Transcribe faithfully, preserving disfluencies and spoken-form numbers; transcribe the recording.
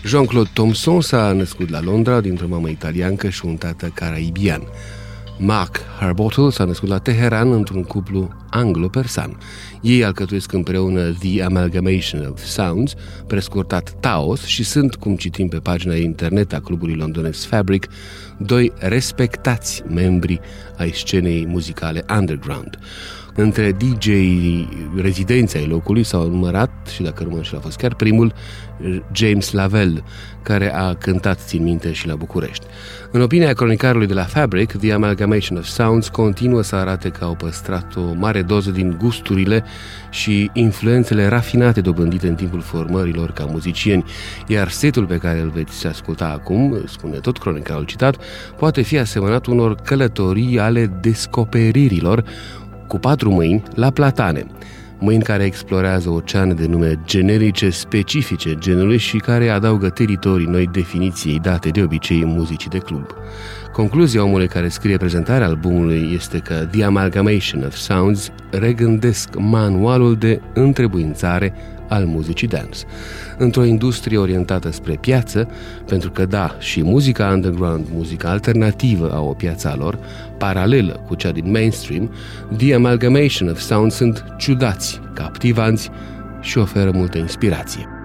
Jean-Claude Thompson s-a născut la Londra dintr-o mamă italiancă și un tată caraibian. Mark Harbottle s-a născut la Teheran într-un cuplu anglo-persan. Ei alcătuiesc împreună The Amalgamation of Sounds, prescurtat Taos, și sunt, cum citim pe pagina internet a clubului londonez Fabric, doi respectați membri ai scenei muzicale underground. Între D J rezidenții ai locului s-au numărat, și dacă nu mă înșel a fost chiar primul, James Lavelle, care a cântat, țin minte, și la București. În opinia cronicarului de la Fabric, The Amalgamation of Sounds continuă să arate că au păstrat o mare doză din gusturile și influențele rafinate dobândite în timpul formărilor ca muzicieni, iar setul pe care îl veți asculta acum, spune tot cronicarul citat, poate fi asemănat unor călătorii ale descoperirilor cu patru mâini la platane, mâini care explorează oceane de nume generice specifice genului și care adaugă teritorii noi definiției date de obicei în muzicii de club. Concluzia omului care scrie prezentarea albumului este că The Amalgamation of Sounds regândesc manualul de întrebuințare al muzicii dance. Într-o industrie orientată spre piață, pentru că da, și muzica underground, muzica alternativă au o piață a lor, paralelă cu cea din mainstream, The Amalgamation of Sounds sunt ciudați, captivanți și oferă multă inspirație.